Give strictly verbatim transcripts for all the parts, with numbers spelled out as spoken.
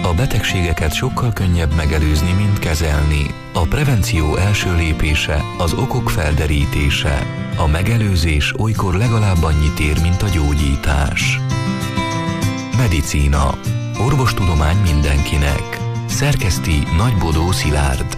A betegségeket sokkal könnyebb megelőzni, mint kezelni. A prevenció első lépése az okok felderítése. A megelőzés olykor legalább annyit ér, mint a gyógyítás. Medicína. Orvostudomány mindenkinek. Szerkeszti Nagybodó Szilárd.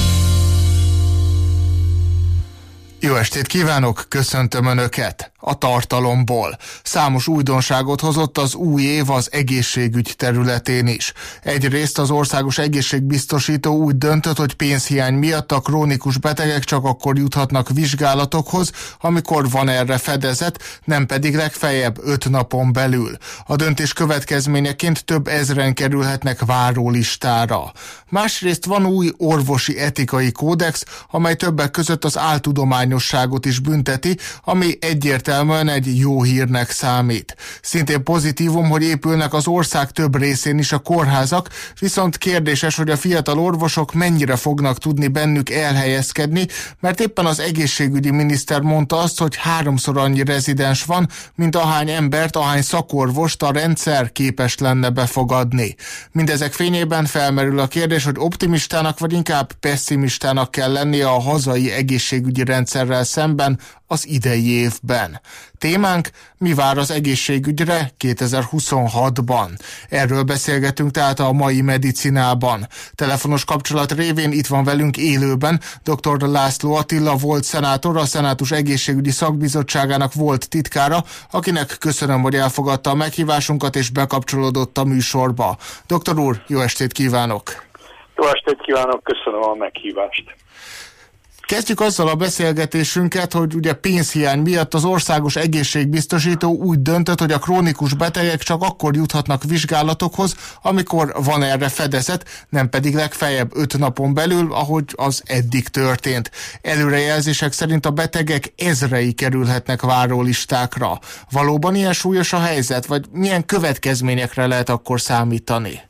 Jó estét kívánok, köszöntöm Önöket! A tartalomból. Számos újdonságot hozott az új év az egészségügy területén is. Egyrészt az Országos Egészségbiztosító úgy döntött, hogy pénzhiány miatt a krónikus betegek csak akkor juthatnak vizsgálatokhoz, amikor van erre fedezet, nem pedig legfeljebb öt napon belül. A döntés következményeként több ezren kerülhetnek várólistára. Másrészt van új orvosi etikai kódex, amely többek között az áltudományosságot is bünteti, ami egyértelműen egy jó hírnek számít. Szintén pozitívum, hogy épülnek az ország több részén is a kórházak, viszont kérdéses, hogy a fiatal orvosok mennyire fognak tudni bennük elhelyezkedni, mert éppen az egészségügyi miniszter mondta azt, hogy háromszor annyi rezidens van, mint ahány embert, ahány szakorvost a rendszer képes lenne befogadni. Mindezek fényében felmerül a kérdés, hogy optimistának vagy inkább pessimistának kell lennie a hazai egészségügyi rendszerrel szemben az idei évben. Témánk: mi vár az egészségügyre kétezer-huszonhatban? Erről beszélgetünk tehát a mai medicinában. Telefonos kapcsolat révén itt van velünk élőben dr. László Attila, volt szenátor, a Szenátus Egészségügyi Szakbizottságának volt titkára, akinek köszönöm, hogy elfogadta a meghívásunkat és bekapcsolódott a műsorba. Doktor úr, jó estét kívánok! Jó estét kívánok, köszönöm a meghívást! Kezdjük azzal a beszélgetésünket, hogy ugye pénzhiány miatt az Országos Egészségbiztosító úgy döntött, hogy a krónikus betegek csak akkor juthatnak vizsgálatokhoz, amikor van erre fedezet, nem pedig legfeljebb öt napon belül, ahogy az eddig történt. Előrejelzések szerint a betegek ezrei kerülhetnek várólistákra. Valóban ilyen súlyos a helyzet, vagy milyen következményekre lehet akkor számítani?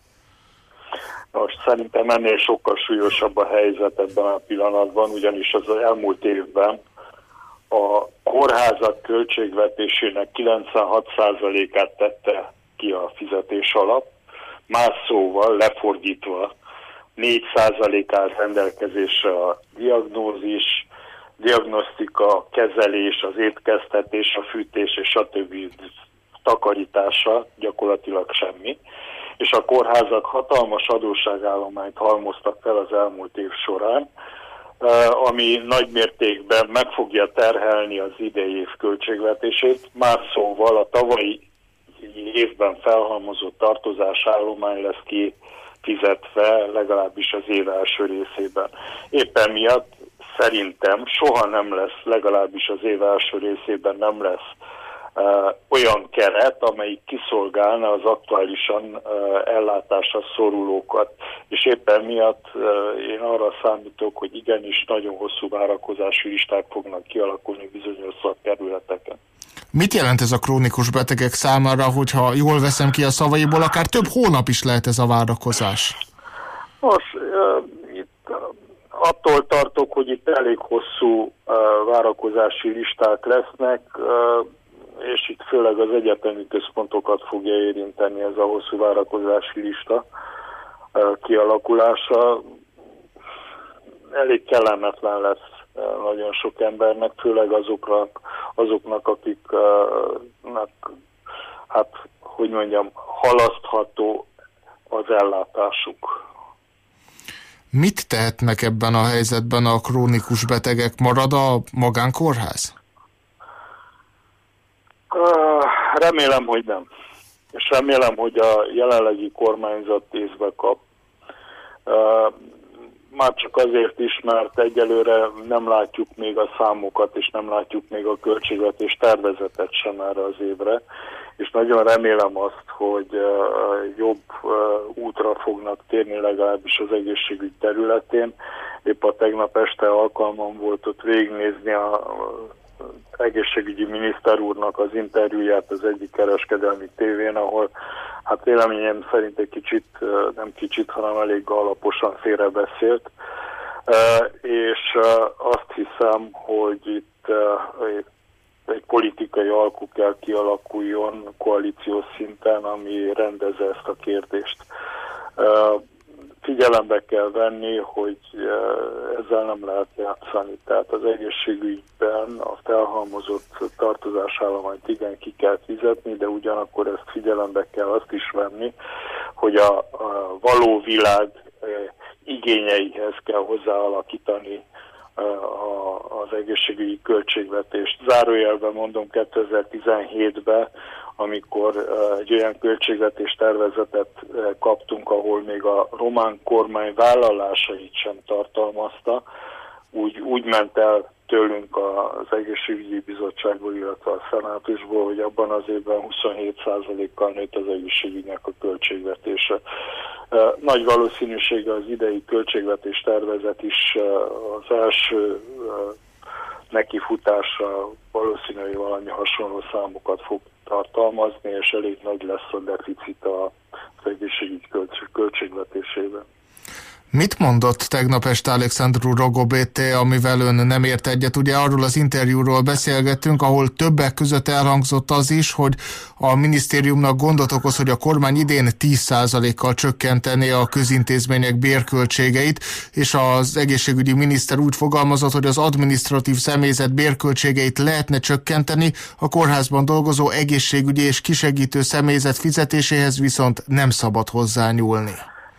Most szerintem ennél sokkal súlyosabb a helyzet ebben a pillanatban, ugyanis az elmúlt évben a kórházak költségvetésének kilencvenhat százalékát tette ki a fizetés alap, más szóval lefordítva négy százalék áll rendelkezésre a diagnózis, diagnosztika, kezelés, az étkeztetés, a fűtés és a többi takarítása, gyakorlatilag semmi. És a kórházak hatalmas adósságállományt halmoztak fel az elmúlt év során, ami nagy mértékben meg fogja terhelni az idei év költségvetését. Más szóval a tavalyi évben felhalmozott tartozásállomány lesz kifizetve, legalábbis az év első részében. Éppen miatt szerintem soha nem lesz, legalábbis az év első részében nem lesz Uh, olyan keret, amelyik kiszolgálna az aktuálisan uh, ellátásra szorulókat. És éppen miatt uh, én arra számítok, hogy igenis nagyon hosszú várakozási listák fognak kialakulni bizonyos szakterületeken. Mit jelent ez a krónikus betegek számára, hogyha jól veszem ki a szavaiból, akár több hónap is lehet ez a várakozás? Most uh, itt uh, attól tartok, hogy itt elég hosszú uh, várakozási listák lesznek, uh, és itt főleg az egyetemi központokat fogja érinteni ez a hosszú várakozási lista kialakulása. Elég kellemetlen lesz nagyon sok embernek, főleg azoknak, azoknak akiknek, hát, hogy mondjam, halasztható az ellátásuk. Mit tehetnek ebben a helyzetben a krónikus betegek? Marad a magánkórház? Uh, remélem, hogy nem. És remélem, hogy a jelenlegi kormányzat észbe kap. Uh, már csak azért is, mert egyelőre nem látjuk még a számokat, és nem látjuk még a költségvetés tervezetet sem erre az évre. És nagyon remélem azt, hogy uh, jobb uh, útra fognak térni legalábbis az egészségügy területén. Épp a tegnap este alkalmam volt ott végignézni a egészségügyi miniszter úrnak az interjúját az egyik kereskedelmi tévén, ahol hát véleményem szerint egy kicsit, nem kicsit, hanem elég alaposan félrebeszélt. És azt hiszem, hogy itt egy politikai alkú kell kialakuljon koalíciós szinten, ami rendezze ezt a kérdést. Figyelembe kell venni, hogy ezzel nem lehet játszani. Tehát az egészségügyben a felhalmozott tartozásállományt igen ki kell fizetni, de ugyanakkor ezt figyelembe kell azt is venni, hogy a, a való világ igényeihez kell hozzáalakítani az egészségügyi költségvetést. Zárójelben mondom, kétezer-tizenhétben, amikor egy olyan költségvetés tervezetet kaptunk, ahol még a román kormány vállalásait sem tartalmazta, úgy, úgy ment el tőlünk az egészségügyi bizottságból, illetve a szenátusból, hogy abban az évben huszonhét százalékkal nőtt az egészségügynek a költségvetése. Nagy valószínűséggel az idei költségvetés tervezet is az első nekifutásra valószínűleg valami hasonló számokat fog tartalmazni, és elég nagy lesz a deficit az egészségügy költségvetésében. Mit mondott tegnap este Alexandru Rogobete, amivel ön nem ért egyet? Ugye arról az interjúról beszélgettünk, ahol többek között elhangzott az is, hogy a minisztériumnak gondot okoz, hogy a kormány idén tíz százalékkal csökkenteni a közintézmények bérköltségeit, és az egészségügyi miniszter úgy fogalmazott, hogy az adminisztratív személyzet bérköltségeit lehetne csökkenteni, a kórházban dolgozó egészségügyi és kisegítő személyzet fizetéséhez viszont nem szabad hozzányúlni.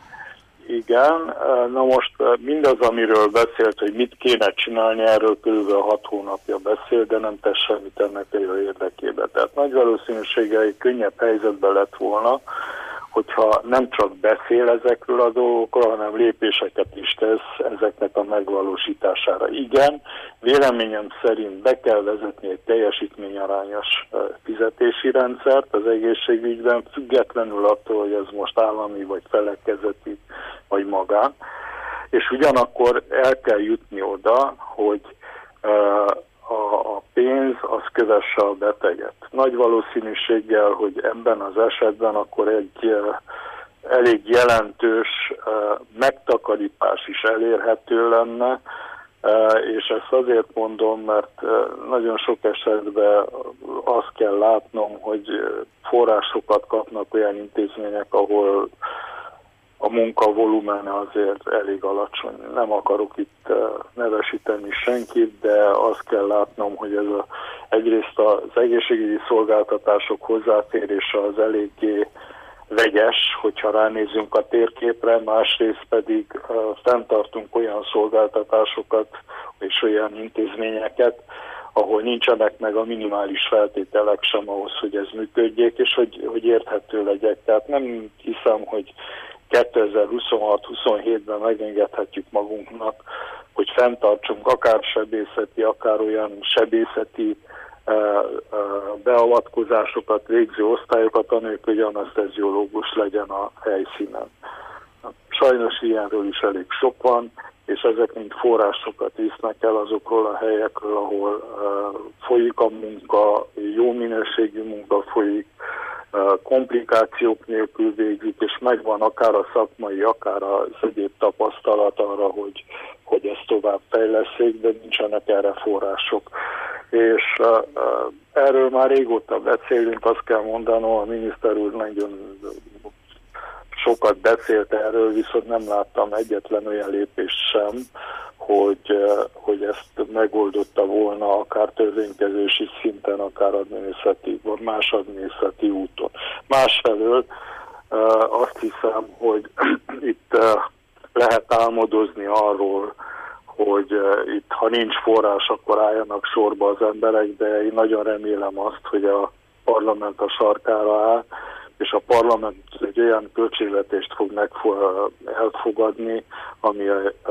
Igen, na most mindaz, amiről beszélt, hogy mit kéne csinálni, erről körülbelül hat hónapja beszél, de nem tesz semmit ennek a érdekében. Tehát nagy valószínűséggel egy könnyebb helyzetben lett volna, hogyha nem csak beszél ezekről a dolgokról, hanem lépéseket is tesz ezeknek a megvalósítására. Igen, véleményem szerint be kell vezetni egy teljesítményarányos fizetési rendszert az egészségügyben, függetlenül attól, hogy ez most állami, vagy felekezeti, vagy magán. És ugyanakkor el kell jutni oda, hogy a pénz az kövesse a beteget. Nagy valószínűséggel, hogy ebben az esetben akkor egy elég jelentős megtakarítás is elérhető lenne, és ezt azért mondom, mert nagyon sok esetben azt kell látnom, hogy forrásokat kapnak olyan intézmények, ahol a munka volumene azért elég alacsony. Nem akarok itt nevesíteni senkit, de azt kell látnom, hogy ez a, egyrészt az egészségügyi szolgáltatások hozzáférése az eléggé vegyes, hogyha ránézzünk a térképre, másrészt pedig uh, fenntartunk olyan szolgáltatásokat és olyan intézményeket, ahol nincsenek meg a minimális feltételek sem ahhoz, hogy ez működjék, és hogy, hogy érthető legyek. Tehát nem hiszem, hogy kétezer-huszonhat-huszonhétben megengedhetjük magunknak, hogy fenntartsunk akár sebészeti, akár olyan sebészeti uh, uh, beavatkozásokat végző osztályokat, anélkül, hogy aneszteziológus legyen a helyszínen. Sajnos ilyenről is elég sok van, és ezek mind forrásokat visznek el azokról a helyekről, ahol uh, folyik a munka, jó minőségű munka folyik, komplikációk nélkül végzik, és megvan akár a szakmai, akár az egyéb tapasztalat arra, hogy, hogy ezt tovább fejleszék, de nincsenek erre források. És uh, erről már régóta beszélünk, azt kell mondanom, a miniszter úr nagyon sokat beszélt erről, viszont nem láttam egyetlen olyan lépést sem, hogy, hogy ezt megoldotta volna akár törvénykezési szinten, akár adminisztratív, vagy más adminisztratív úton. Másfelől azt hiszem, hogy itt lehet álmodozni arról, hogy itt ha nincs forrás, akkor álljanak sorba az emberek, de én nagyon remélem azt, hogy a parlament a sarkára áll, és a parlament egy olyan költségvetést fog elfogadni, ami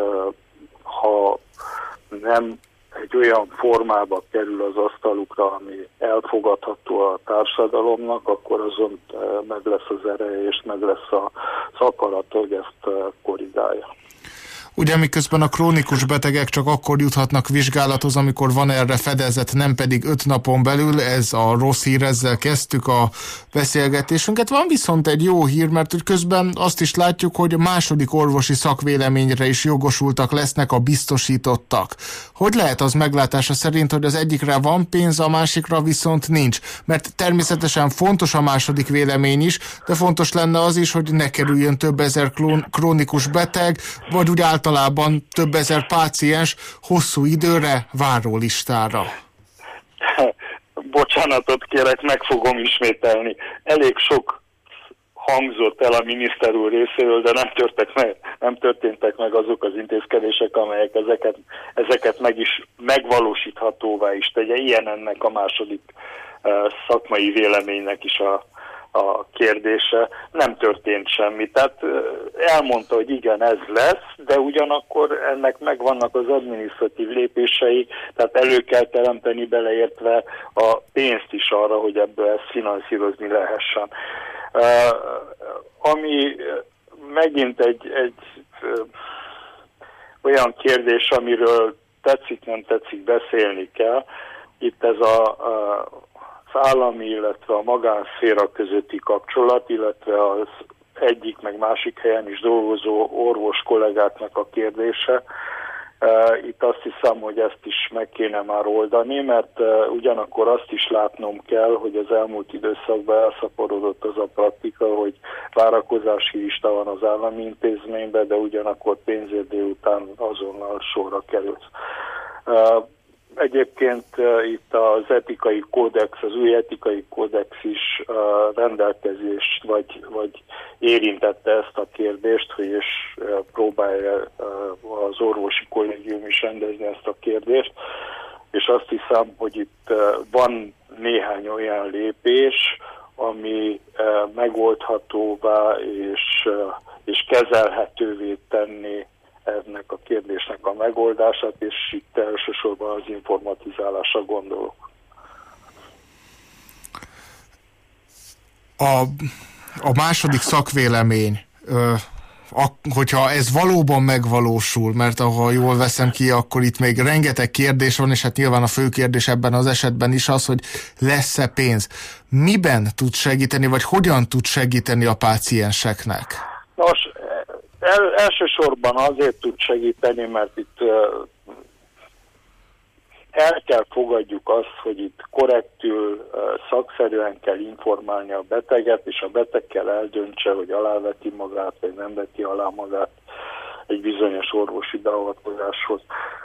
ha nem egy olyan formába kerül az asztalukra, ami elfogadható a társadalomnak, akkor azon meg lesz az ereje, és meg lesz az akarat, hogy ezt korrigálja. Ugye miközben a krónikus betegek csak akkor juthatnak vizsgálathoz, amikor van erre fedezet, nem pedig öt napon belül, ez a rossz hír, ezzel kezdtük a beszélgetésünket. Van viszont egy jó hír, mert hogy közben azt is látjuk, hogy második orvosi szakvéleményre is jogosultak lesznek a biztosítottak. Hogy lehet az meglátása szerint, hogy az egyikre van pénz, a másikra viszont nincs? Mert természetesen fontos a második vélemény is, de fontos lenne az is, hogy ne kerüljön több ezer krónikus beteg, vagy úgy általában több ezer páciens hosszú időre várólistára. Bocsánatot kérek, meg fogom ismételni. Elég sok hangzott el a miniszter úr részéről, de nem történtek meg, nem történtek meg azok az intézkedések, amelyek ezeket, ezeket meg is megvalósíthatóvá is tegye. Ilyen ennek a második uh, szakmai véleménynek is a a kérdése, nem történt semmi. Tehát elmondta, hogy igen, ez lesz, de ugyanakkor ennek megvannak az adminisztratív lépései, tehát elő kell teremteni, beleértve a pénzt is arra, hogy ebből ezt finanszírozni lehessen. Uh, ami megint egy, egy uh, olyan kérdés, amiről tetszik, nem tetszik, beszélni kell. Itt ez a uh, az állami, illetve a magánszféra közötti kapcsolat, illetve az egyik meg másik helyen is dolgozó orvos kollégáknak a kérdése. Itt azt hiszem, hogy ezt is meg kéne már oldani, mert ugyanakkor azt is látnom kell, hogy az elmúlt időszakban elszaporodott az a praktika, hogy várakozási lista van az állami intézményben, de ugyanakkor pénzért délután azonnal sorra került. Egyébként uh, itt az etikai kódex, az új etikai kódex is uh, rendelkezést, vagy, vagy érintette ezt a kérdést, hogy és uh, próbálja uh, az orvosi kollégium is rendezni ezt a kérdést, és azt hiszem, hogy itt uh, van néhány olyan lépés, ami uh, megoldhatóvá és, uh, és kezelhetővé tenni ennek a kérdésnek a megoldását, és itt elsősorban az informatizálásra gondolok. A, a második szakvélemény, ö, a, hogyha ez valóban megvalósul, mert ha jól veszem ki, akkor itt még rengeteg kérdés van, és hát nyilván a fő kérdés ebben az esetben is az, hogy lesz-e pénz. Miben tud segíteni, vagy hogyan tud segíteni a pácienseknek? Nos, El, elsősorban azért tud segíteni, mert itt uh, el kell fogadjuk azt, hogy itt korrektül, uh, szakszerűen kell informálni a beteget, és a beteg kell eldöntse, hogy aláveti magát, vagy nem veti alá magát egy bizonyos orvosi beavatkozáshoz.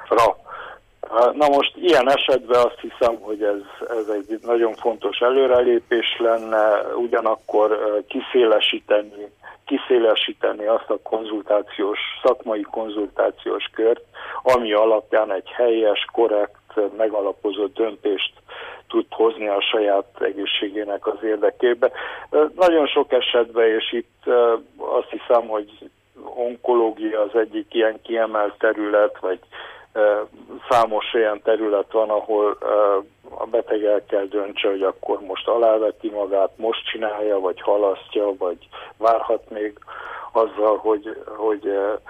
Na most ilyen esetben azt hiszem, hogy ez, ez egy nagyon fontos előrelépés lenne, ugyanakkor uh, kiszélesíteni kiszélesíteni azt a konzultációs, szakmai konzultációs kört, ami alapján egy helyes, korrekt, megalapozott döntést tud hozni a saját egészségének az érdekébe. Nagyon sok esetben, és itt azt hiszem, hogy onkológia az egyik ilyen kiemelt terület, vagy számos olyan terület van, ahol a beteg el kell döntse, hogy akkor most aláveti magát, most csinálja, vagy halasztja, vagy várhat még azzal, hogy, hogy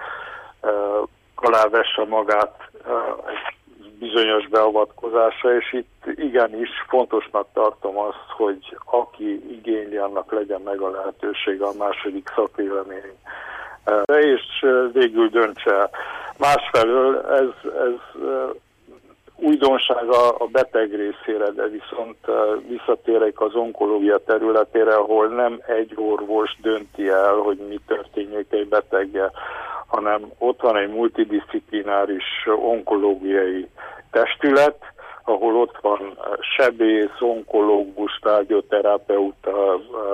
alávesse magát bizonyos beavatkozásra, és itt igenis fontosnak tartom azt, hogy aki igényli, annak legyen meg a lehetősége a második szakvélemény, és végül döntse. Másfelől ez, ez újdonság a beteg részére, de viszont visszatérek az onkológia területére, ahol nem egy orvos dönti el, hogy mi történjék egy beteggel, hanem ott van egy multidisziplináris onkológiai testület, ahol ott van sebész, onkológus, tárgyoterapeuta,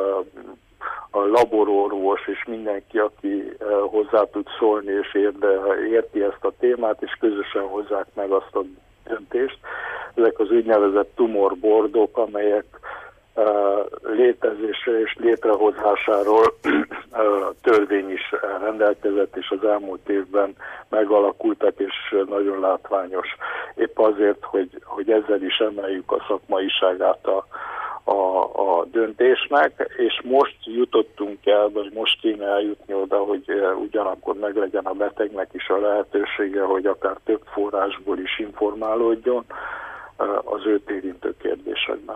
a labororvos és mindenki, aki hozzá tud szólni és érde, érti ezt a témát, és közösen hozzák meg azt a döntést. Ezek az úgynevezett tumorbordok, amelyek létezésre és létrehozásáról törvény is rendelkezett, és az elmúlt évben megalakultak, és nagyon látványos. Épp azért, hogy, hogy ezzel is emeljük a szakmaiságát a, a, a döntésnek, és most jutottunk el, vagy most kéne eljutni oda, hogy ugyanakkor meglegyen a betegnek is a lehetősége, hogy akár több forrásból is informálódjon az őt érintő kérdésekben.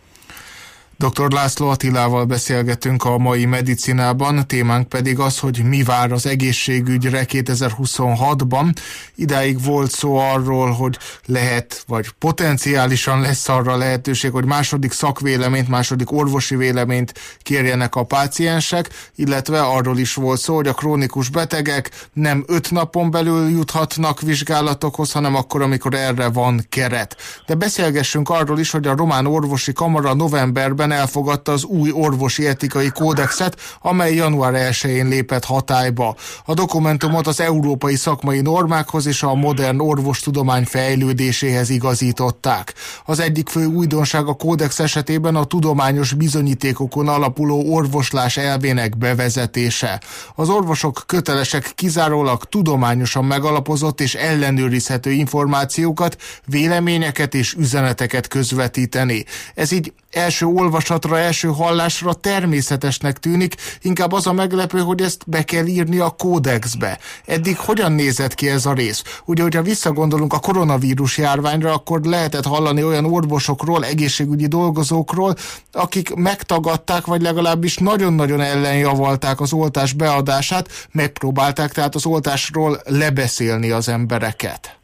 doktor László Attilával beszélgetünk a mai Medicinában, témánk pedig az, hogy mi vár az egészségügyre kétezer-huszonhatban. Idáig volt szó arról, hogy lehet, vagy potenciálisan lesz arra lehetőség, hogy második szakvéleményt, második orvosi véleményt kérjenek a páciensek, illetve arról is volt szó, hogy a krónikus betegek nem öt napon belül juthatnak vizsgálatokhoz, hanem akkor, amikor erre van keret. De beszélgessünk arról is, hogy a Román Orvosi Kamara novemberben elfogadta az új orvosi etikai kódexet, amely január elsején lépett hatályba. A dokumentumot az európai szakmai normákhoz és a modern orvostudomány fejlődéséhez igazították. Az egyik fő újdonság a kódex esetében a tudományos bizonyítékokon alapuló orvoslás elvének bevezetése. Az orvosok kötelesek kizárólag tudományosan megalapozott és ellenőrizhető információkat, véleményeket és üzeneteket közvetíteni. Ez így első olvasatra, első hallásra természetesnek tűnik, inkább az a meglepő, hogy ezt be kell írni a kódexbe. Eddig hogyan nézett ki ez a rész? Ugye, hogyha visszagondolunk a koronavírus járványra, akkor lehetett hallani olyan orvosokról, egészségügyi dolgozókról, akik megtagadták, vagy legalábbis nagyon-nagyon ellenjavalták az oltás beadását, megpróbálták tehát az oltásról lebeszélni az embereket.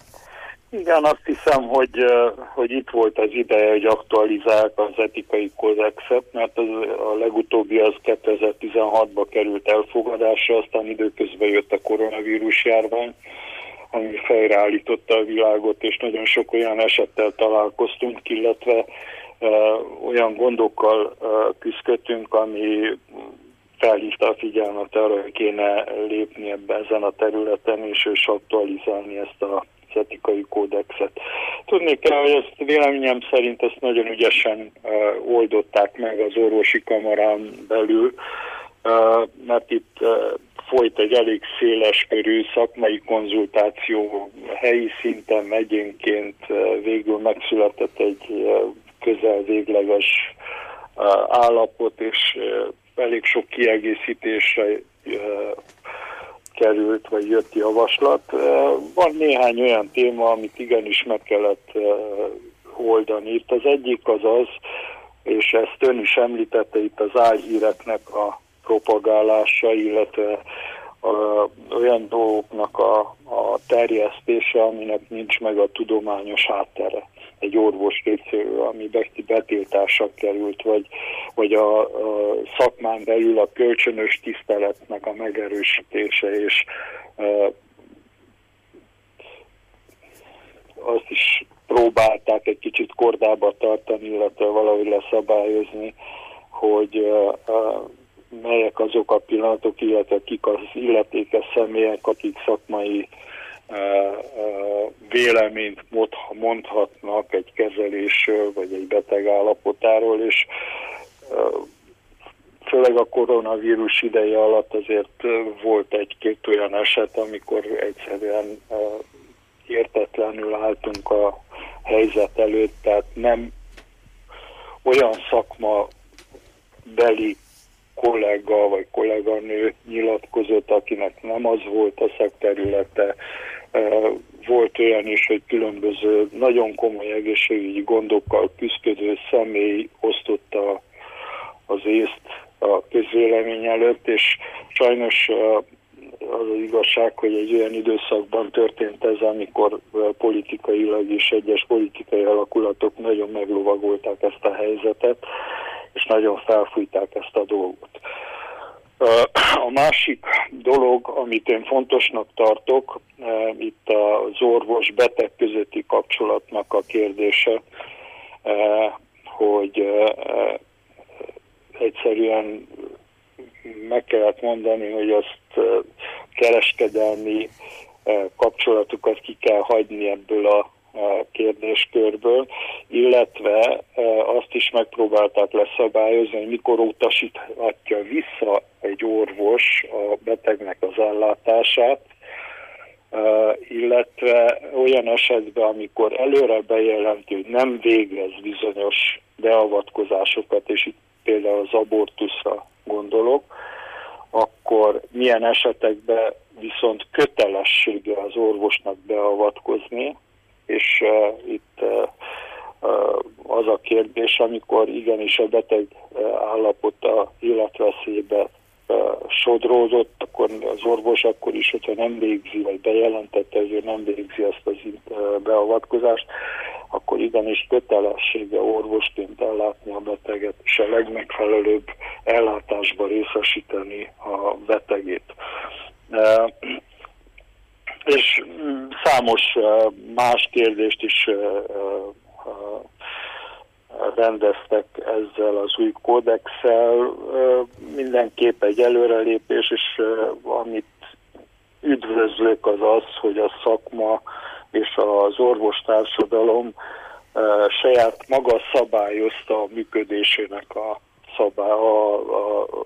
Igen, azt hiszem, hogy, hogy itt volt az ideje, hogy aktualizálják az etikai kódexet, mert az, a legutóbbi az kétezer-tizenhatba került elfogadásra, aztán időközben jött a koronavírus járvány, ami fejreállította a világot, és nagyon sok olyan esettel találkoztunk, illetve uh, olyan gondokkal uh, küzdöttünk, ami felhívta a figyelmet arra, hogy kéne lépni ebben ezen a területen, és, és aktualizálni ezt a etikai kódexet. Tudni kell, hogy ezt véleményem szerint ezt nagyon ügyesen uh, oldották meg az orvosi kamarán belül, uh, mert itt uh, folyt egy elég széles körű szakmai konzultáció helyi szinten, megyénként, uh, végül megszületett egy uh, közel végleges uh, állapot, és uh, elég sok kiegészítésre uh, került, vagy jött javaslat. Van néhány olyan téma, amit igenis meg kellett oldani. Itt az egyik az az, és ezt ön is említette, itt az álhíreknek a propagálása, illetve a, olyan dolgoknak a, a terjesztése, aminek nincs meg a tudományos háttere. Egy orvos részéről, ami betiltásra került, vagy, vagy a, a szakmán belül a kölcsönös tiszteletnek a megerősítése, és e, azt is próbálták egy kicsit kordába tartani, illetve valahogy leszabályozni, hogy e, e, melyek azok a pillanatok, illetve kik az illetékes személyek, akik szakmai véleményt mondhatnak egy kezelésről, vagy egy beteg állapotáról, és főleg a koronavírus ideje alatt azért volt egy-két olyan eset, amikor egyszerűen értetlenül álltunk a helyzet előtt, tehát nem olyan szakma beli kollega vagy kolléganő nyilatkozott, akinek nem az volt a szakterülete. Volt olyan is, hogy különböző nagyon komoly egészségügyi gondokkal küzdő személy osztotta az észt a közvélemény előtt, és sajnos az az igazság, hogy egy olyan időszakban történt ez, amikor politikailag is egyes politikai alakulatok nagyon meglovagolták ezt a helyzetet, és nagyon felfújták ezt a dolgot. A másik dolog, amit én fontosnak tartok, itt az orvos-beteg közötti kapcsolatnak a kérdése, hogy egyszerűen meg kellett mondani, hogy azt kereskedelmi kapcsolatokat ki kell hagyni ebből a kérdéskörből, illetve azt is megpróbálták leszabályozni, hogy mikor utasíthatja vissza egy orvos a betegnek az ellátását, illetve olyan esetben, amikor előre bejelenti, hogy nem végez bizonyos beavatkozásokat, és itt például az abortuszra gondolok, akkor milyen esetekben viszont kötelessége az orvosnak beavatkozni, és uh, itt uh, uh, az a kérdés, amikor igenis a beteg uh, állapota életveszélybe uh, sodródott, akkor az orvos akkor is, hogyha nem végzi, vagy bejelentette, hogy ő nem végzi ezt az uh, beavatkozást, akkor igenis kötelessége orvosként ellátni a beteget, és a legmegfelelőbb ellátásba részesíteni a betegét. Uh, és számos uh, más kérdést is uh, uh, rendeztek ezzel az új kódexsel. Uh, mindenképp egy előrelépés, és uh, amit üdvözlök az az, hogy a szakma és az orvostársadalom uh, saját maga szabályozta a működésének a, szabály, a, a, a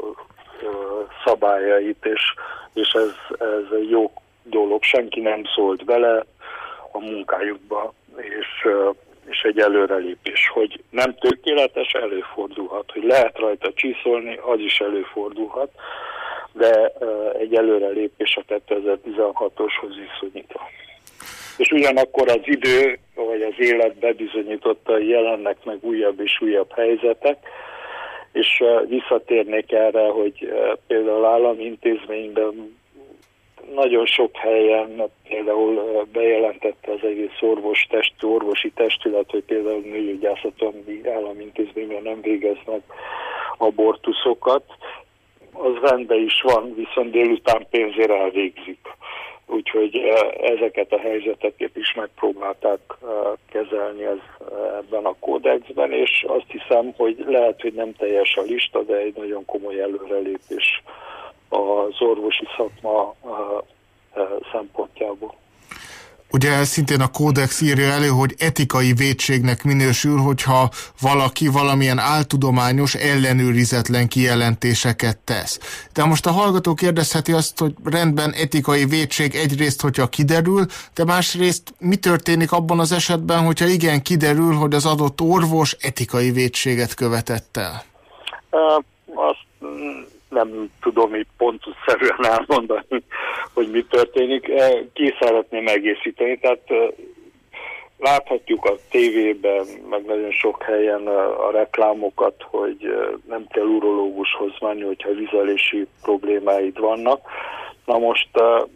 szabályait, és, és ez, ez egy jó dolog. Senki nem szólt bele a munkájukba, és, és egy előrelépés. Hogy nem tökéletes, előfordulhat. Hogy lehet rajta csiszolni, az is előfordulhat, de egy előrelépés a kétezer-tizenhatoshoz viszonyítva. És ugyanakkor az idő, vagy az élet bebizonyította, hogy jelennek meg újabb és újabb helyzetek, és visszatérnék erre, hogy például állami intézményben nagyon sok helyen például bejelentette az egész orvos test, orvosi testület, hogy például nőgyógyászaton állami intézményben nem végeznek abortuszokat. Az rendben is van, viszont délután pénzért elvégzik. Úgyhogy ezeket a helyzeteket is megpróbálták kezelni ez, ebben a kódexben, és azt hiszem, hogy lehet, hogy nem teljes a lista, de egy nagyon komoly előrelépés az orvosi szakma szempontjából. Ugye szintén a kódex írja elő, hogy etikai vétségnek minősül, hogyha valaki valamilyen áltudományos, ellenőrizetlen kijelentéseket tesz. De most a hallgató kérdezheti azt, hogy rendben etikai vétség egyrészt, hogyha kiderül, de másrészt mi történik abban az esetben, hogyha igen kiderül, hogy az adott orvos etikai vétséget követett el? Uh, azt nem tudom így pontszerűen elmondani, hogy mi történik. Ki szeretném egészíteni, tehát láthatjuk a tévében, meg nagyon sok helyen a reklámokat, hogy nem kell urológushoz menni, hogyha vizelési problémáid vannak. Na most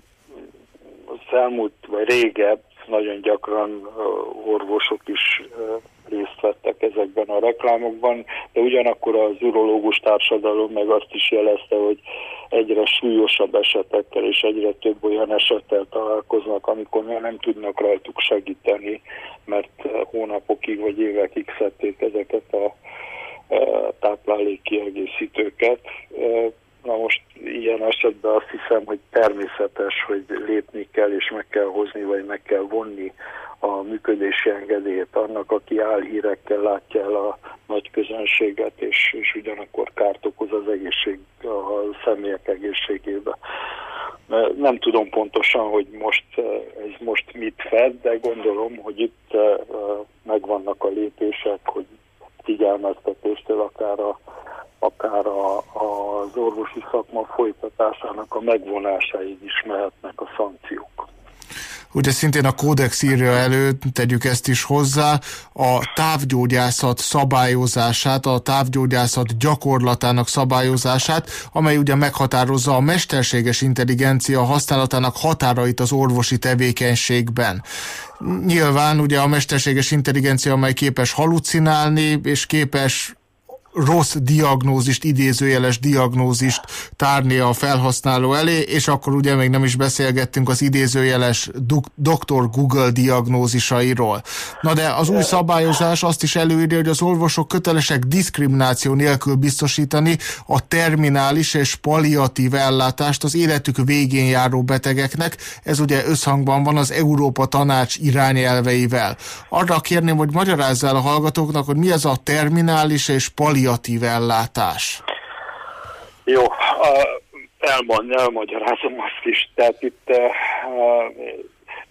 az elmúlt, vagy régebb, nagyon gyakran orvosok is részt vettek ezekben a reklámokban, de ugyanakkor az urológus társadalom meg azt is jelezte, hogy egyre súlyosabb esetekkel és egyre több olyan esettel találkoznak, amikor már nem tudnak rajtuk segíteni, mert hónapokig vagy évekig szedték ezeket a táplálékkiegészítőket. Na most ilyen esetben azt hiszem, hogy természetes, hogy lépni kell és meg kell hozni, vagy meg kell vonni a működési engedélyt annak, aki álhírekkel látja el a nagy közönséget, és, és ugyanakkor kárt okoz az egészség, a személyek egészségébe. Nem tudom pontosan, hogy most ez most mit fed, de gondolom, hogy itt megvannak a lépések, hogy figyelmeztetéstől akár a akár a, az orvosi szakma folytatásának a megvonásáig is mehetnek a szankciók. Ugye szintén a kódex írja elő, tegyük ezt is hozzá, a távgyógyászat szabályozását, a távgyógyászat gyakorlatának szabályozását, amely ugye meghatározza a mesterséges intelligencia használatának határait az orvosi tevékenységben. Nyilván ugye a mesterséges intelligencia, amely képes halucinálni, és képes rossz diagnózist, idézőjeles diagnózist tárni a felhasználó elé, és akkor ugye még nem is beszélgettünk az idézőjeles doktor Google diagnózisairól. Na de az új szabályozás azt is előírja, hogy az orvosok kötelesek diszkrimináció nélkül biztosítani a terminális és palliatív ellátást az életük végén járó betegeknek. Ez ugye összhangban van az Európa Tanács irányelveivel. Arra kérném, hogy magyarázz el a hallgatóknak, hogy mi ez a terminális és palliatív ellátás. Jó, elmond, elmagyarázom azt is. Tehát itt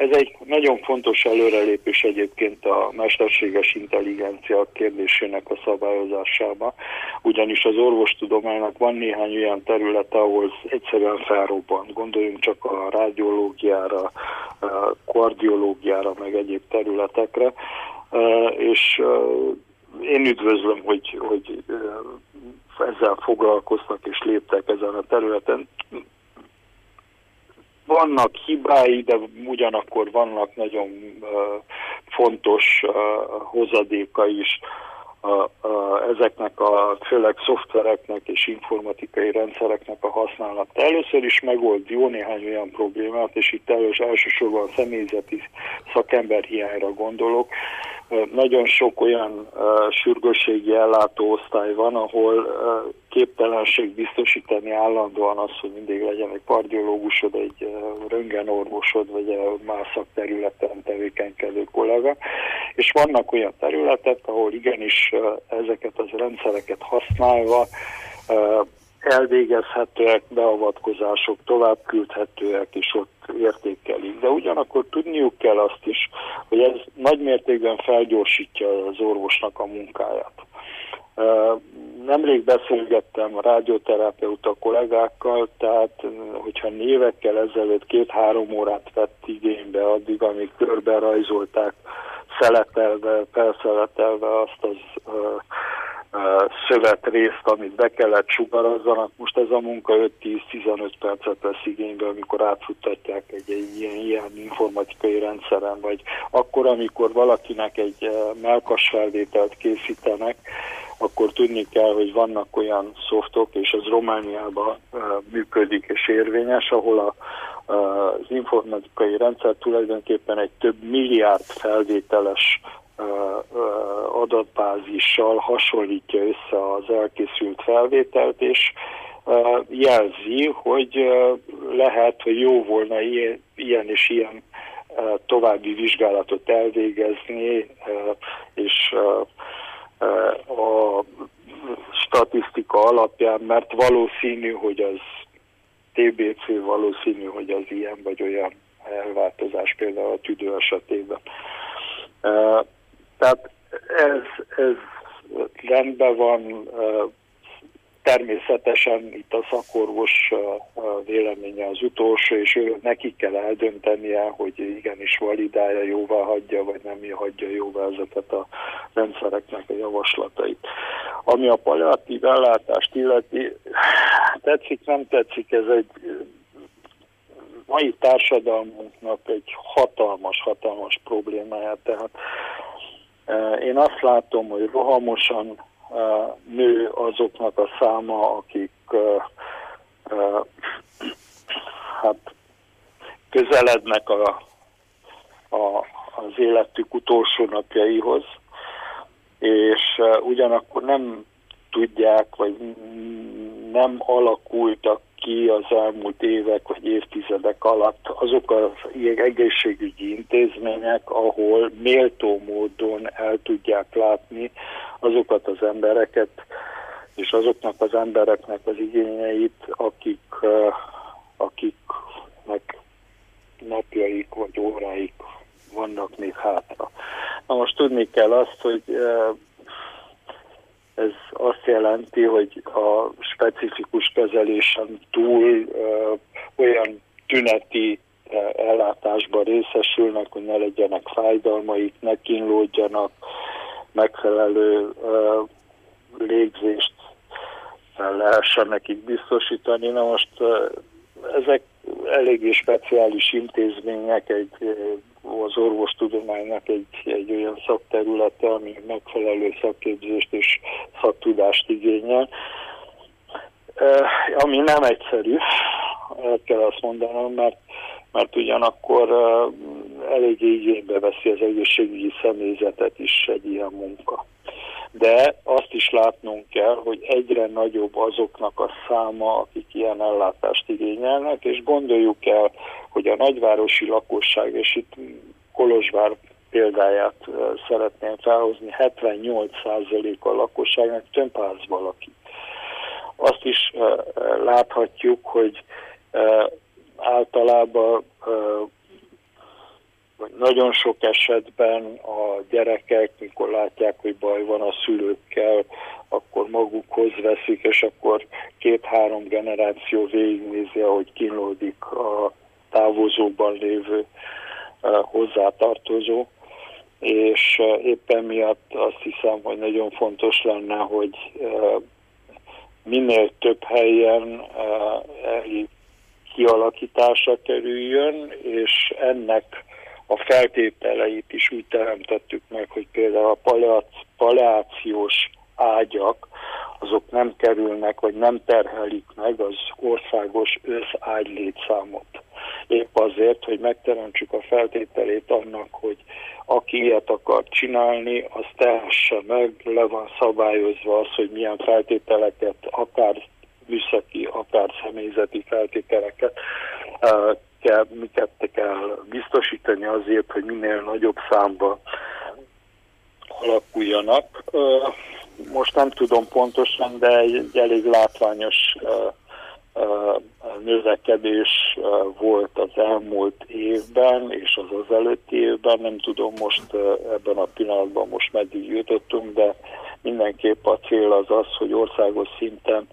Ez egy nagyon fontos előrelépés egyébként a mesterséges intelligencia kérdésének a szabályozásában, ugyanis az orvostudománynak van néhány olyan területe, ahol egyszerűen felrobbant. Gondoljunk csak a rádiológiára, a kardiológiára, meg egyéb területekre, és én üdvözlöm, hogy, hogy ezzel foglalkoznak és léptek ezen a területen. Vannak hibái, de ugyanakkor vannak nagyon uh, fontos uh, hozadéka is uh, uh, ezeknek a főleg szoftvereknek és informatikai rendszereknek a használata. Először is megold jó néhány olyan problémát, és itt elős, elsősorban a személyzeti szakemberhiányra gondolok. Uh, nagyon sok olyan uh, sürgősségi ellátóosztály van, ahol uh, képtelenség biztosítani állandóan az, hogy mindig legyen egy kardiológusod, egy röntgenorvosod, vagy más szakterületen tevékenykedő kollega. És vannak olyan területek, ahol igenis ezeket az rendszereket használva elvégezhetőek, beavatkozások tovább küldhetőek, és ott értékelik. De ugyanakkor tudniuk kell azt is, hogy ez nagymértékben felgyorsítja az orvosnak a munkáját. Nemrég beszélgettem a rádióterapeuta kollégákkal, tehát hogyha évekkel ezelőtt két-három órát vett igénybe addig, amíg körbe rajzolták, szeletelve, felszeletelve azt az uh, uh, szövetrészt, amit be kellett sugarazzanak, most ez a munka öt-tíz-tizenöt percet vesz igénybe, amikor átfuttatják egy, egy ilyen, ilyen informatikai rendszeren, vagy akkor, amikor valakinek egy uh, melkasfelvételt készítenek, akkor tudni kell, hogy vannak olyan szoftok, és az Romániában uh, működik és érvényes, ahol a, uh, az informatikai rendszer tulajdonképpen egy több milliárd felvételes uh, uh, adatbázissal hasonlítja össze az elkészült felvételt, és uh, jelzi, hogy uh, lehet, hogy jó volna ilyen, ilyen és ilyen uh, további vizsgálatot elvégezni, uh, és uh, a statisztika alapján, mert valószínű, hogy az té bé cé, valószínű, hogy az ilyen vagy olyan elváltozás például a tüdő esetében. Tehát ez, ez rendben van, természetesen itt a szakorvos véleménye az utolsó, és ő neki kell eldöntenie, hogy igenis validálja, jóvá hagyja, vagy nem hagyja jóvá ezeket a rendszereknek a javaslatait. Ami a palliatív ellátást illeti, tetszik, nem tetszik, ez egy mai társadalmunknak egy hatalmas, hatalmas problémája. Tehát én azt látom, hogy rohamosan nő azoknak a száma, akik uh, uh, hát közelednek a, a, az életük utolsó napjaihoz, és uh, ugyanakkor nem tudják, vagy nem alakultak ki az elmúlt évek vagy évtizedek alatt azok az egészségügyi intézmények, ahol méltó módon el tudják látni azokat az embereket, és azoknak az embereknek az igényeit, akik, akiknek napjaik vagy óráik vannak még hátra. Na most tudni kell azt, hogy ez azt jelenti, hogy a specifikus kezelésen túl ö, olyan tüneti ö, ellátásban részesülnek, hogy ne legyenek fájdalmaik, ne kínlódjanak, megfelelő ö, légzést lehessen nekik biztosítani. Na most ö, ezek eléggé speciális intézmények, egy, az orvostudománynak egy, egy olyan szakterülete, ami megfelelő szakképzést és szaktudást igényel, ami nem egyszerű, el kell azt mondanom, mert, mert ugyanakkor eléggé igénybe veszi az egészségügyi személyzetet is egy ilyen munka. De azt is látnunk kell, hogy egyre nagyobb azoknak a száma, akik ilyen ellátást igényelnek, és gondoljuk el, hogy a nagyvárosi lakosság, és itt Kolozsvár példáját szeretném felhozni, hetvennyolc százalék a lakosságnak több házban lakik. Azt is láthatjuk, hogy általában vagy nagyon sok esetben a gyerekek, mikor látják, hogy baj van a szülőkkel, akkor magukhoz veszik, és akkor két-három generáció végignézi, ahogy kínlódik a távozóban lévő hozzátartozó. És éppen miatt azt hiszem, hogy nagyon fontos lenne, hogy minél több helyen kialakításra kerüljön, és ennek a feltételeit is úgy teremtettük meg, hogy például a paleac- paleációs ágyak, azok nem kerülnek, vagy nem terhelik meg az országos összágy létszámot. Épp azért, hogy megteremtsük a feltételét annak, hogy aki ilyet akar csinálni, az tehesse meg, le van szabályozva az, hogy milyen feltételeket, akár műszaki, akár személyzeti feltételeket kell, miket kell biztosítani azért, hogy minél nagyobb számba alakuljanak. Most nem tudom pontosan, de egy elég látványos növekedés volt az elmúlt évben, és az az előtti évben, nem tudom most ebben a pillanatban most meddig jutottunk, de mindenképp a cél az az, hogy országos szinten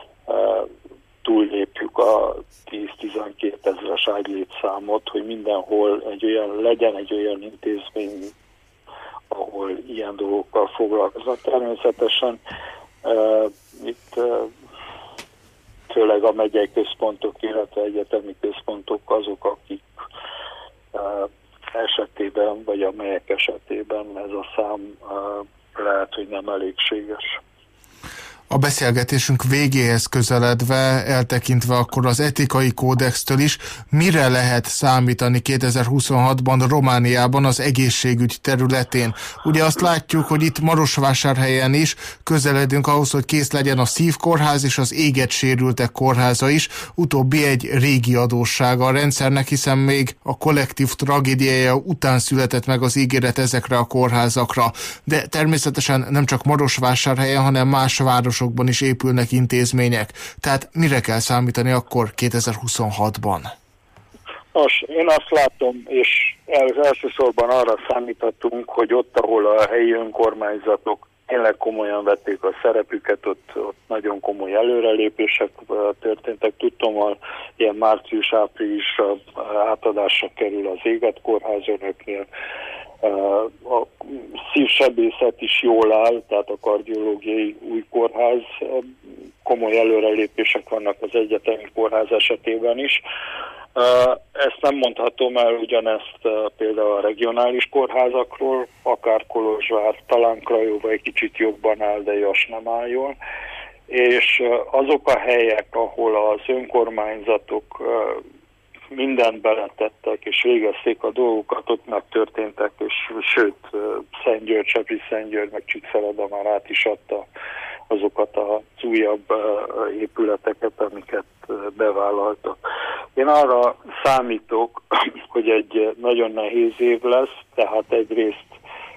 túllépjük a tíz-tizenkét ezres ágylétszámot, hogy mindenhol egy olyan, legyen egy olyan intézmény, ahol ilyen dolgokkal foglalkoznak. Természetesen uh, itt uh, főleg a megyei központok, illetve egyetemi központok azok, akik uh, esetében, vagy amelyek esetében ez a szám uh, lehet, hogy nem elégséges. A beszélgetésünk végéhez közeledve, eltekintve akkor az etikai kódextől is, mire lehet számítani kétezer-huszonhatban Romániában az egészségügy területén? Ugye azt látjuk, hogy itt Marosvásárhelyen is közeledünk ahhoz, hogy kész legyen a szívkórház és az éget sérültek kórháza is, utóbbi egy régi adóssága a rendszernek, hiszen még a kollektív tragédiája után született meg az ígéret ezekre a kórházakra. De természetesen nem csak Marosvásárhelyen, hanem más városok is épülnek intézmények. Tehát mire kell számítani akkor kétezer-huszonhatban? Nos, én azt látom, és elsősorban arra számíthatunk, hogy ott, ahol a helyi önkormányzatok tényleg komolyan vették a szerepüket, ott, ott nagyon komoly előrelépések történtek. Tudtommal ilyen március-áprilisra átadásra kerül az Éget kórház önöknél. A szívsebészet is jól áll, tehát a kardiológiai új kórház, komoly előrelépések vannak az egyetemi kórház esetében is. Ezt nem mondhatom el ugyanezt például a regionális kórházakról, akár Kolozsvár, talán Krajova egy kicsit jobban áll, de Jas nem áll jól. És azok a helyek, ahol az önkormányzatok mindent beletettek, és végezték a dolgokat, ott megtörténtek, és sőt, Szentgyörgy, Csepi Szentgyörgy, meg Csíkszereda már át is adta azokat az újabb épületeket, amiket bevállaltak. Én arra számítok, hogy egy nagyon nehéz év lesz, tehát egyrészt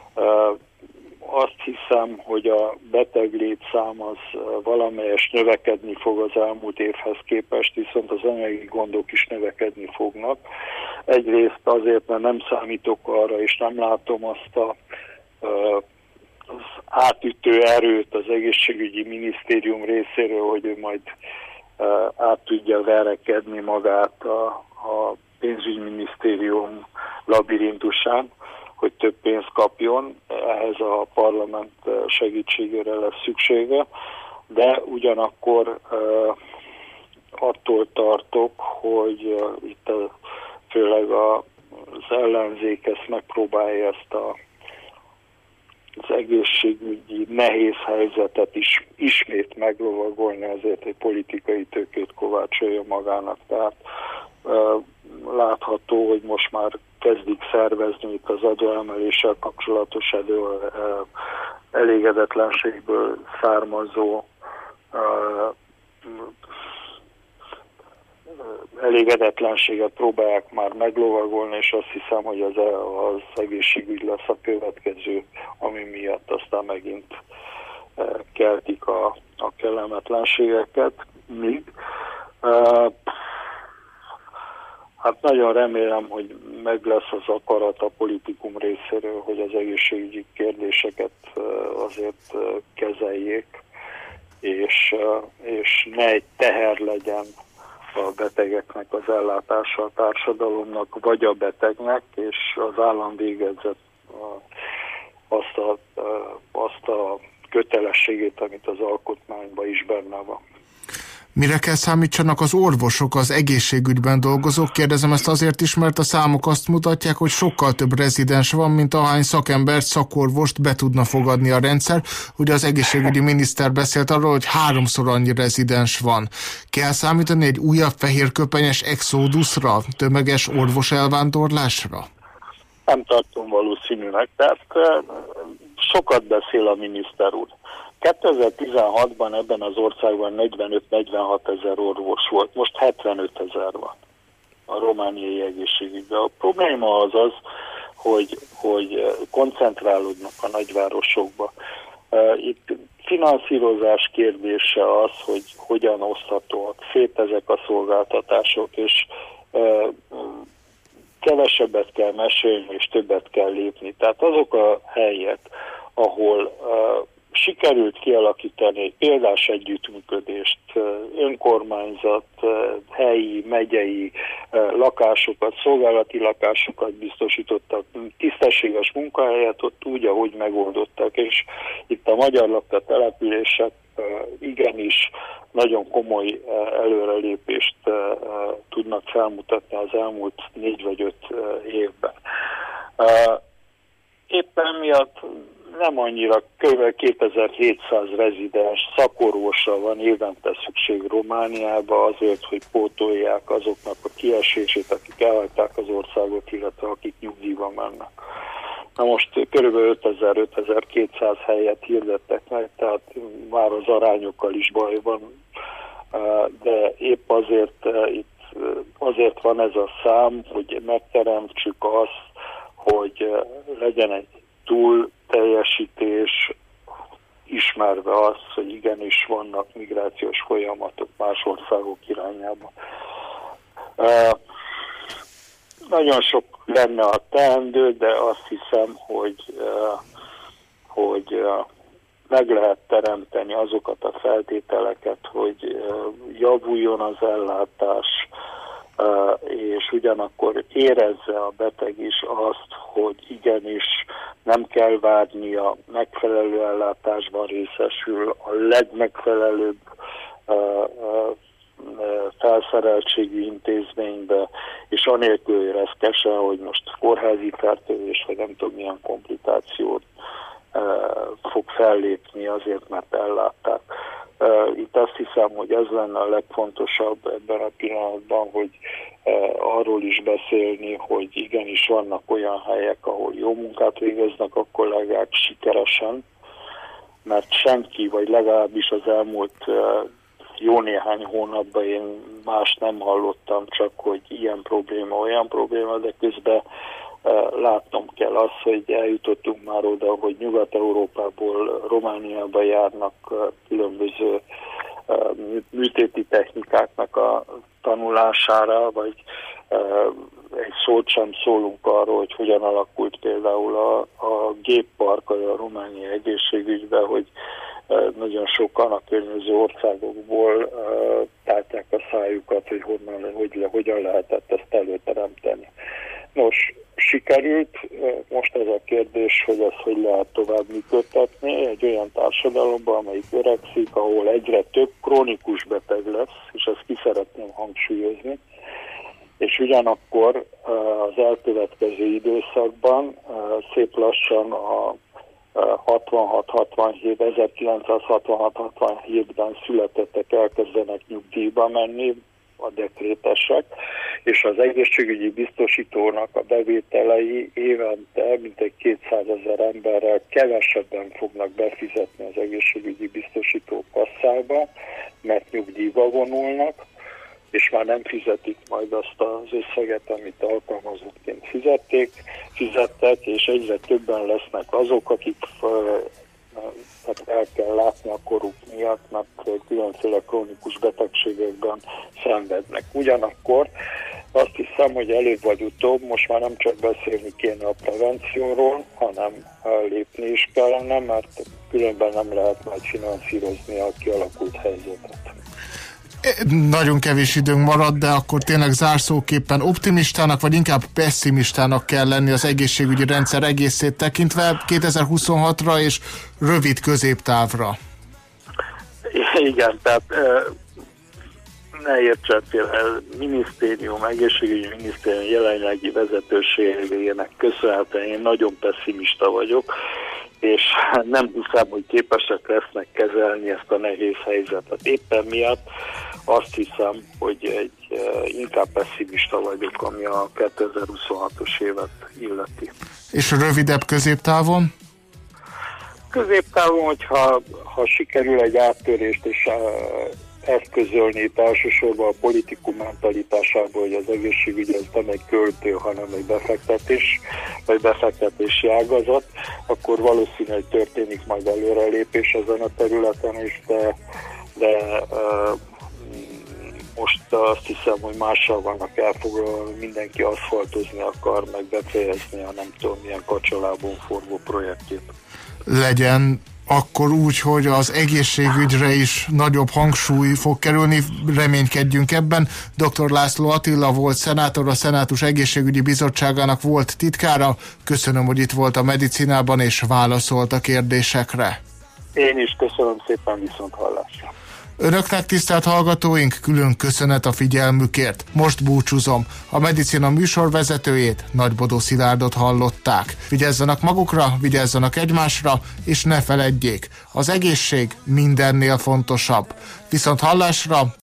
azt hiszem, hogy a beteg létszám az valamelyes növekedni fog az elmúlt évhez képest, viszont az anyagi gondok is növekedni fognak. Egyrészt azért, mert nem számítok arra, és nem látom azt a, az átütő erőt az egészségügyi minisztérium részéről, hogy ő majd át tudja verekedni magát a, a pénzügyminisztérium labirintusán, hogy több pénzt kapjon, ehhez a parlament segítségére lesz szüksége, de ugyanakkor uh, attól tartok, hogy uh, itt uh, főleg a, az ellenzék ezt megpróbálja ezt a, az egészségügyi nehéz helyzetet is ismét meglovagolni azért, hogy politikai tőkét kovácsolja magának. Tehát uh, látható, hogy most már kezdik szervezni itt az adóemeléssel kapcsolatos elő, elégedetlenségből származó elégedetlenséget próbálják már meglovagolni, és azt hiszem, hogy az, az egészségügy lesz a következő, ami miatt aztán megint keltik a, a kellemetlenségeket. Míg Hát nagyon remélem, hogy meg lesz az akarat a politikum részéről, hogy az egészségügyi kérdéseket azért kezeljék, és, és ne egy teher legyen a betegeknek az ellátása a társadalomnak, vagy a betegnek, és az állam végezett azt a, azt a kötelességét, amit az alkotmányban is benne van. Mire kell számítsanak az orvosok, az egészségügyben dolgozók? Kérdezem ezt azért is, mert a számok azt mutatják, hogy sokkal több rezidens van, mint ahány szakembert, szakorvost be tudna fogadni a rendszer. Ugye az egészségügyi miniszter beszélt arról, hogy háromszor annyi rezidens van. Kell számítani egy újabb fehérköpenyes exodusra, tömeges orvos elvándorlásra? Nem tartom valószínűleg, tehát sokat beszél a miniszter úr. kétezer-tizenhatban ebben az országban negyvenöt-negyvenhat ezer orvos volt, most hetvenöt ezer van a romániai egészségügyben. A probléma az az, hogy, hogy koncentrálódnak a nagyvárosokba. Itt finanszírozás kérdése az, hogy hogyan oszthatóak szét ezek a szolgáltatások, és kevesebbet kell mesélni, és többet kell lépni. Tehát azok a helyek, ahol uh, sikerült kialakítani példás együttműködést, uh, önkormányzat, uh, helyi, megyei uh, lakásokat, szolgálati lakásokat biztosítottak, tisztességes munkahelyet ott úgy, ahogy megoldottak, és itt a magyar lakta települések uh, igenis nagyon komoly uh, előrelépést uh, uh, tudnak felmutatni az elmúlt négy vagy öt uh, évben. Uh, éppen miatt nem annyira kb. kétezer-hétszáz rezidens szakorvosra van évente szükség Romániába azért, hogy pótolják azoknak a kiesését, akik elhagyták az országot, illetve akik nyugdíjba mennek. Na most kb. ötezer-ötezer-kétszáz helyet hirdettek meg, tehát már az arányokkal is baj van, de épp azért itt azért van ez a szám, hogy megteremtsük azt, hogy legyen egy túl teljesítés, ismerve azt, hogy igenis vannak migrációs folyamatok más országok irányába. Uh, nagyon sok lenne a teendő, de azt hiszem, hogy, uh, hogy uh, meg lehet teremteni azokat a feltételeket, hogy uh, javuljon az ellátás, Uh, és ugyanakkor érezze a beteg is azt, hogy igenis nem kell várnia, megfelelő ellátásban részesül, a legmegfelelőbb uh, uh, felszereltségű intézménybe, és anélkül érezkesen, hogy most kórházi fertőzés, vagy nem tudom milyen komplikációt uh, fog fellépni azért, mert ellátták. Uh, itt azt hiszem, hogy ez lenne a legfontosabb ebben a pillanatban, hogy uh, arról is beszélni, hogy igenis vannak olyan helyek, ahol jó munkát végeznek a kollégák sikeresen, mert senki, vagy legalábbis az elmúlt uh, jó néhány hónapban én más nem hallottam, csak hogy ilyen probléma, olyan probléma, de közben uh, látnom kell azt, hogy eljutottunk már oda, hogy Nyugat-Európából Romániába járnak uh, különböző uh, műtéti technikáknak a tanulására, vagy uh, egy szót sem szólunk arról, hogy hogyan alakult például a, a géppark a romániai egészségügyben, hogy uh, nagyon sokan a környező országokból uh, tárták a szájukat, hogy honnan, hogy, hogyan lehetett ezt előteremteni. Nos, sikerült, most ez a kérdés, hogy ezt hogy lehet tovább működtetni egy olyan társadalomban, amelyik öregszik, ahol egyre több krónikus beteg lesz, és ezt ki szeretném hangsúlyozni, és ugyanakkor az elkövetkező időszakban szép lassan a hatvanhat-hatvanhét, ezerkilencszázhatvanhat-hatvanhétben születettek elkezdenek nyugdíjba menni, a dekrétesek, és az egészségügyi biztosítónak a bevételei évente mintegy kétszázezer emberrel kevesebben fognak befizetni az egészségügyi biztosító kasszába, mert nyugdíjba vonulnak, és már nem fizetik majd azt az összeget, amit alkalmazottként fizették, fizettek, és egyre többen lesznek azok, akik tehát el kell látni a koruk miatt, mert különféle krónikus betegségekben szenvednek. Ugyanakkor azt hiszem, hogy előbb vagy utóbb most már nem csak beszélni kéne a prevencióról, hanem lépni is kellene, mert különben nem lehet majd finanszírozni a kialakult helyzetet. Nagyon kevés időnk marad, de akkor tényleg zárszóképpen optimistának, vagy inkább pessimistának kell lenni az egészségügyi rendszer egészét tekintve kétezer-huszonhatra és rövid középtávra. Igen, tehát ne értsen félre, minisztérium, egészségügyi minisztérium jelenlegi vezetőségének köszönhetően én nagyon pessimista vagyok, és nem hiszem, hogy képesek lesznek kezelni ezt a nehéz helyzetet. Éppen miatt azt hiszem, hogy egy inkább pessimista vagyok, ami a kétezer-huszonhatos évet illeti. És rövidebb középtávon? Középtávon, hogyha ha sikerül egy áttörést és eszközölni itt elsősorban a politikum mentalitásából, hogy az egészségügy az nem egy költő, hanem egy befektetés, vagy befektetési ágazat, akkor valószínűleg hogy történik majd előrelépés ezen a területen is, de, de uh, most azt hiszem, hogy mással vannak elfoglalva, mindenki aszfaltozni akar, meg befejezni a nem tudom milyen kacsalábon forgó projektjét. Legyen akkor úgy, hogy az egészségügyre is nagyobb hangsúly fog kerülni, reménykedjünk ebben. doktor László Attila volt szenátor, a Szenátus Egészségügyi Bizottságának volt titkára. Köszönöm, hogy itt volt a Medicinában és válaszolt a kérdésekre. Én is köszönöm szépen, viszont hallásra. Önöknek, tisztelt hallgatóink, külön köszönet a figyelmükért. Most búcsúzom. A Medicina műsorvezetőjét, Nagybodó Szilárdot hallották. Vigyázzanak magukra, vigyázzanak egymásra, és ne feledjék, az egészség mindennél fontosabb. Viszont hallásra,